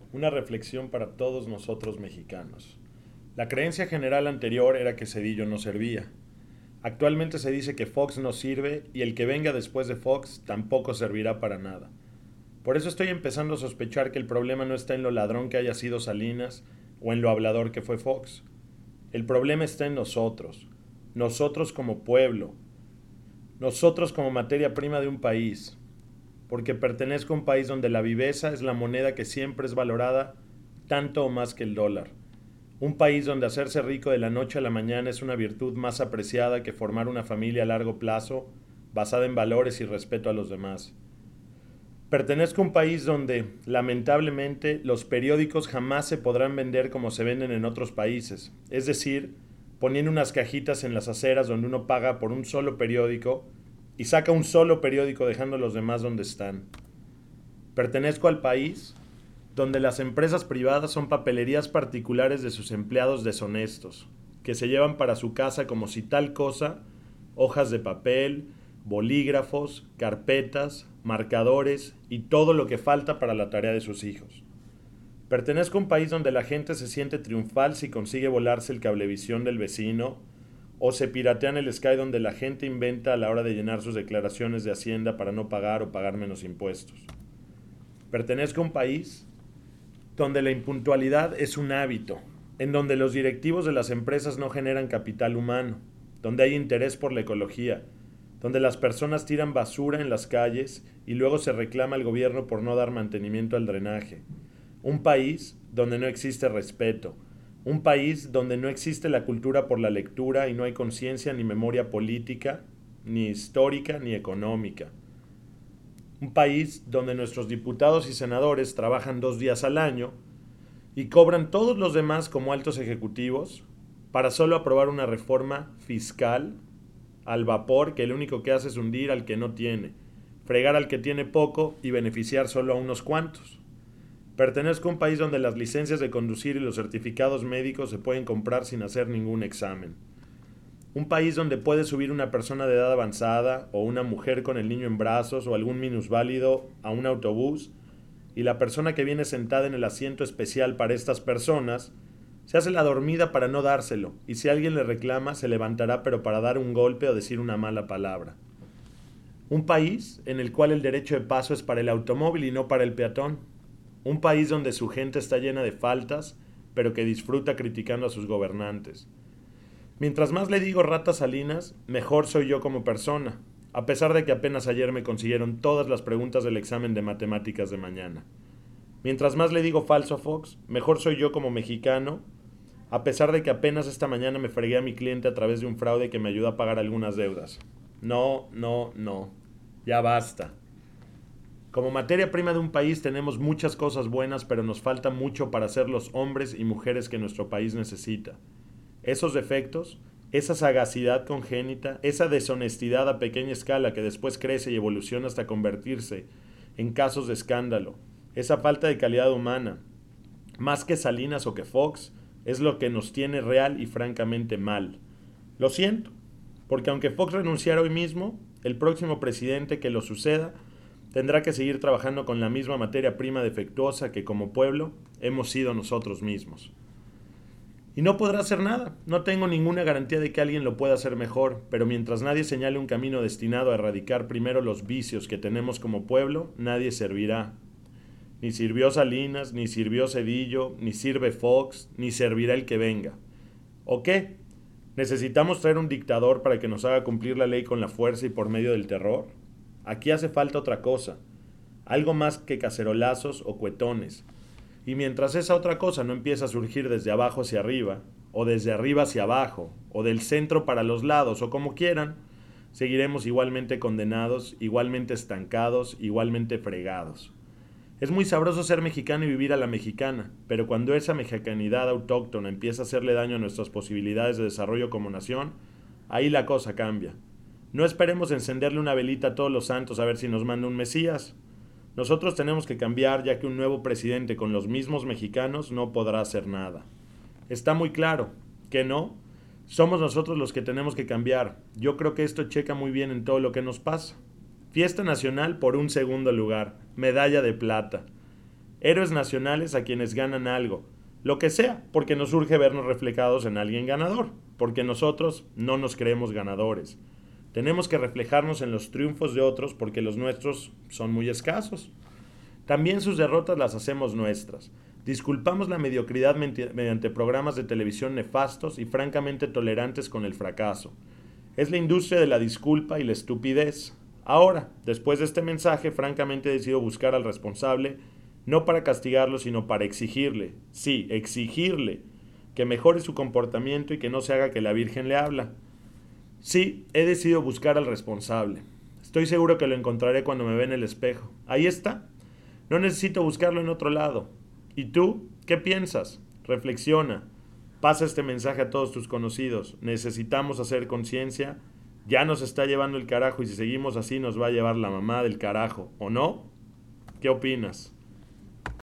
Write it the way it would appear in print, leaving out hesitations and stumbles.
una reflexión para todos nosotros mexicanos. La creencia general anterior era que Cedillo no servía. Actualmente se dice que Fox no sirve y el que venga después de Fox tampoco servirá para nada. Por eso estoy empezando a sospechar que el problema no está en lo ladrón que haya sido Salinas o en lo hablador que fue Fox. El problema está en nosotros como pueblo, nosotros como materia prima de un país, porque pertenezco a un país donde la viveza es la moneda que siempre es valorada tanto o más que el dólar. Un país donde hacerse rico de la noche a la mañana es una virtud más apreciada que formar una familia a largo plazo basada en valores y respeto a los demás. Pertenezco a un país donde, lamentablemente, los periódicos jamás se podrán vender como se venden en otros países, es decir, poniendo unas cajitas en las aceras donde uno paga por un solo periódico y saca un solo periódico dejando los demás donde están. Pertenezco al país donde las empresas privadas son papelerías particulares de sus empleados deshonestos, que se llevan para su casa como si tal cosa, hojas de papel, bolígrafos, carpetas, marcadores y todo lo que falta para la tarea de sus hijos. Pertenezco a un país donde la gente se siente triunfal si consigue volarse el cablevisión del vecino o se piratean el Sky donde la gente inventa a la hora de llenar sus declaraciones de Hacienda para no pagar o pagar menos impuestos. Pertenezco a un país donde la impuntualidad es un hábito, en donde los directivos de las empresas no generan capital humano, donde hay interés por la ecología, donde las personas tiran basura en las calles y luego se reclama al gobierno por no dar mantenimiento al drenaje. Un país donde no existe respeto, un país donde no existe la cultura por la lectura y no hay conciencia ni memoria política, ni histórica, ni económica. Un país donde nuestros diputados y senadores trabajan 2 días al año y cobran todos los demás como altos ejecutivos para solo aprobar una reforma fiscal al vapor que lo único que hace es hundir al que no tiene, fregar al que tiene poco y beneficiar solo a unos cuantos. Pertenezco a un país donde las licencias de conducir y los certificados médicos se pueden comprar sin hacer ningún examen. Un país donde puede subir una persona de edad avanzada o una mujer con el niño en brazos o algún minusválido a un autobús y la persona que viene sentada en el asiento especial para estas personas se hace la dormida para no dárselo y si alguien le reclama se levantará pero para dar un golpe o decir una mala palabra. Un país en el cual el derecho de paso es para el automóvil y no para el peatón. Un país donde su gente está llena de faltas pero que disfruta criticando a sus gobernantes. Mientras más le digo rata Salinas, mejor soy yo como persona, a pesar de que apenas ayer me consiguieron todas las preguntas del examen de matemáticas de mañana. Mientras más le digo falso a Fox, mejor soy yo como mexicano, a pesar de que apenas esta mañana me fregué a mi cliente a través de un fraude que me ayudó a pagar algunas deudas. No, no, no. Ya basta. Como materia prima de un país tenemos muchas cosas buenas, pero nos falta mucho para ser los hombres y mujeres que nuestro país necesita. Esos defectos, esa sagacidad congénita, esa deshonestidad a pequeña escala que después crece y evoluciona hasta convertirse en casos de escándalo, esa falta de calidad humana, más que Salinas o que Fox, es lo que nos tiene real y francamente mal. Lo siento, porque aunque Fox renunciara hoy mismo, el próximo presidente que lo suceda tendrá que seguir trabajando con la misma materia prima defectuosa que como pueblo hemos sido nosotros mismos. Y no podrá hacer nada. No tengo ninguna garantía de que alguien lo pueda hacer mejor, pero mientras nadie señale un camino destinado a erradicar primero los vicios que tenemos como pueblo, nadie servirá. Ni sirvió Salinas, ni sirvió Cedillo, ni sirve Fox, ni servirá el que venga. ¿O qué? ¿Necesitamos traer un dictador para que nos haga cumplir la ley con la fuerza y por medio del terror? Aquí hace falta otra cosa. Algo más que cacerolazos o cuetones. Y mientras esa otra cosa no empieza a surgir desde abajo hacia arriba, o desde arriba hacia abajo, o del centro para los lados, o como quieran, seguiremos igualmente condenados, igualmente estancados, igualmente fregados. Es muy sabroso ser mexicano y vivir a la mexicana, pero cuando esa mexicanidad autóctona empieza a hacerle daño a nuestras posibilidades de desarrollo como nación, ahí la cosa cambia. No esperemos encenderle una velita a todos los santos a ver si nos manda un Mesías. Nosotros tenemos que cambiar ya que un nuevo presidente con los mismos mexicanos no podrá hacer nada. Está muy claro que no. Somos nosotros los que tenemos que cambiar. Yo creo que esto checa muy bien en todo lo que nos pasa. Fiesta nacional por un segundo lugar. Medalla de plata. Héroes nacionales a quienes ganan algo, lo que sea, porque nos urge vernos reflejados en alguien ganador, porque nosotros no nos creemos ganadores. Tenemos que reflejarnos en los triunfos de otros porque los nuestros son muy escasos. También sus derrotas las hacemos nuestras. Disculpamos la mediocridad mediante programas de televisión nefastos y francamente tolerantes con el fracaso. Es la industria de la disculpa y la estupidez. Ahora, después de este mensaje, francamente decido buscar al responsable, no para castigarlo, sino para exigirle, sí, exigirle, que mejore su comportamiento y que no se haga que la Virgen le habla. Sí, he decidido buscar al responsable. Estoy seguro que lo encontraré cuando me vea en el espejo. Ahí está. No necesito buscarlo en otro lado. ¿Y tú? ¿Qué piensas? Reflexiona. Pasa este mensaje a todos tus conocidos. Necesitamos hacer conciencia. Ya nos está llevando el carajo y si seguimos así nos va a llevar la mamá del carajo. ¿O no? ¿Qué opinas?